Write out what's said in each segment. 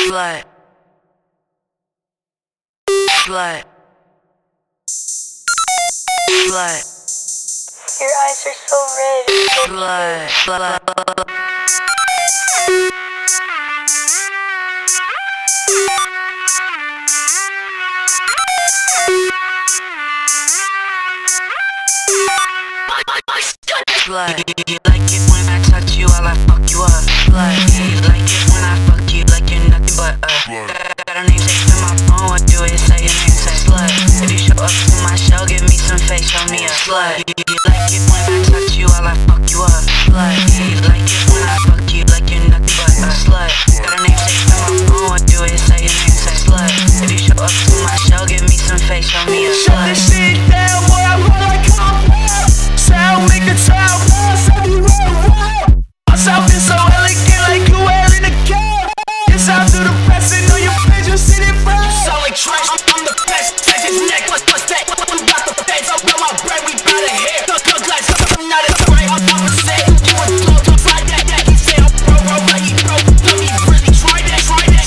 Slut. Slut. Slut. Your eyes are so red. Slut. Slut. Slut. You like it when I touch you while I fuck you up. Slut. You like it when I fuck you like you're nothing but got a name saved in my phone. What do it say? Your name say slut. If you show up to my show, give me some face, show me a slut. You like it when I touch you while I fuck you up. Slut. You like it when I fuck you like you're nothing but slut. Got a name saved in my phone. What do it say? Your name say slut. If you show up to my show, give me some face, show me a slut. Shut this shit down, boy, I run like compound. Sound make a child pass, I be round. My sound is so elegant, like you wearing a cap. Yes, I do the best, and know your bitch, you sit in front. You sound like trash, I'm the best. Take his neck, what's that? We got the feds, I'll blow my bread, we bout to hit. Thug lights, I'm not a spray, I'm opposite. You a slow to try that, he said I'm pro, like he pro. Let me really try that.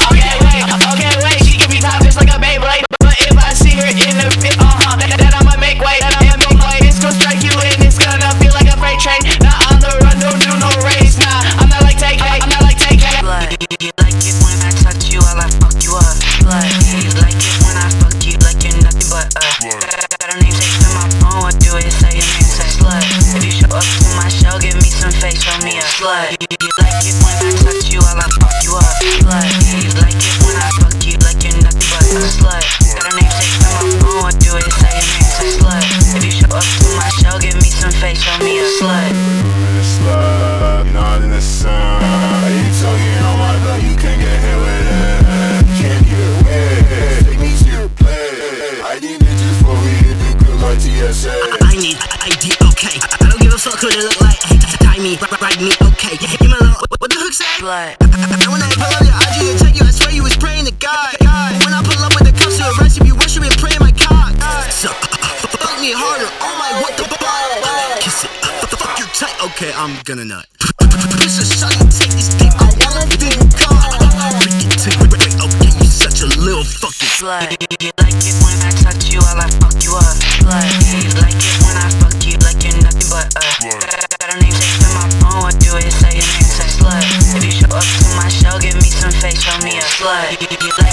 Okay, wait, she give me time just like a Beyblade. But if I see her in the pit, then I'ma make way, it's gonna strike you and it's gonna feel like a freight train. Not on the run, don't do no race, nah. I'm not like take. Slut. You like it when I touch you while I fuck you up. Slut. You like it when I fuck you like you're nothing but got a name saved in my phone. What do it say? Your name say slut. If you show up to my show, give me some face, show me a slut. You like it when I touch you while I fuck you up. Slut. You like it when I fuck you like you're nothing but slut. Got a name saved in my phone. What do it say? Your name say slut. If you show up to my show, give me some face, show me a slut. Slut, not in the sun. You talking on my love, you can't get hit with it. Can't get away. Take me to your place. I need bitches for me to do good like TSA. I need ID, okay. I don't give a fuck what it look like. Tie me, ride me, okay. Give me a little, what the hook say? Slut. And when I pull up your IG and take you, I swear you was praying to God. When I pull up with the cuffs to arrest you, be worshiping, praying my cock. So, fuck me harder, oh my, what the fuck? Kiss it, fuck your tight, okay, I'm gonna nut. Push a shot and take this dick, I wanna be in car. Freaking tick, okay, you such a little fucking Slut. You like it when I touch you while I fuck you up. Slut. You like it when I fuck you like you're nothing but got a name saved in my phone. What do it say? Your name say slut. If you show up to my show, give me some face, show me a slut. You like